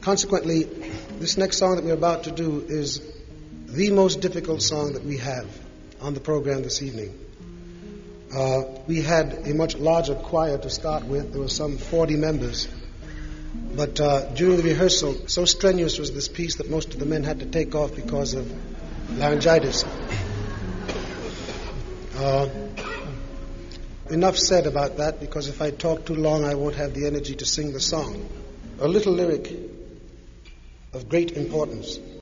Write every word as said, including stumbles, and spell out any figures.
Consequently, this next song that we're about to do is the most difficult song that we have on the program this evening. Uh, we had a much larger choir to start with. There were some forty members. But uh, during the rehearsal, so strenuous was this piece that most of the men had to take off because of laryngitis. Uh, enough said about that, because if I talk too long, I won't have the energy to sing the song. A little lyric of great importance.